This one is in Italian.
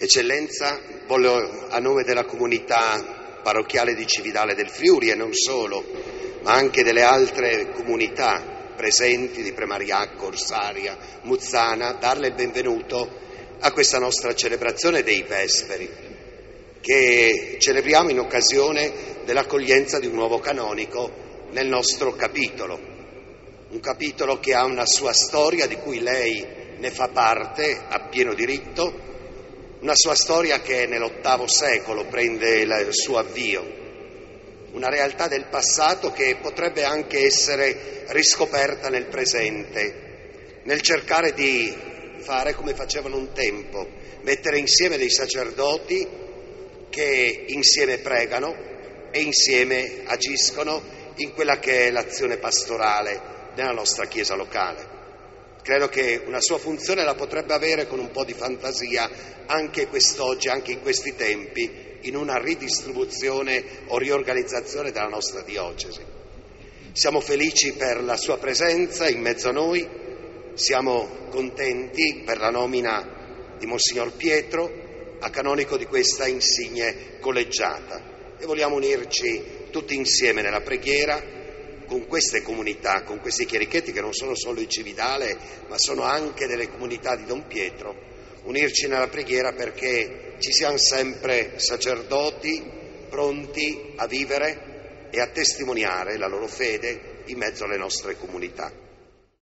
Eccellenza, voglio a nome della comunità parrocchiale di Cividale del Friuli e non solo, ma anche delle altre comunità presenti di Premariacco, Orsaria, Muzzana, darle il benvenuto a questa nostra celebrazione dei Vesperi, che celebriamo in occasione dell'accoglienza di un nuovo canonico nel nostro capitolo. Un capitolo che ha una sua storia di cui lei ne fa parte a pieno diritto, una sua storia che nell'VIII secolo prende il suo avvio, una realtà del passato che potrebbe anche essere riscoperta nel presente, nel cercare di fare come facevano un tempo, mettere insieme dei sacerdoti che insieme pregano e insieme agiscono in quella che è l'azione pastorale della nostra Chiesa locale. Credo che una sua funzione la potrebbe avere con un po' di fantasia anche quest'oggi, anche in questi tempi, in una ridistribuzione o riorganizzazione della nostra diocesi. Siamo felici per la sua presenza in mezzo a noi, siamo contenti per la nomina di Monsignor Pietro a canonico di questa insigne collegiata e vogliamo unirci tutti insieme nella preghiera con queste comunità, con questi chierichetti che non sono solo di Cividale, ma sono anche delle comunità di Don Pietro, unirci nella preghiera perché ci siano sempre sacerdoti pronti a vivere e a testimoniare la loro fede in mezzo alle nostre comunità.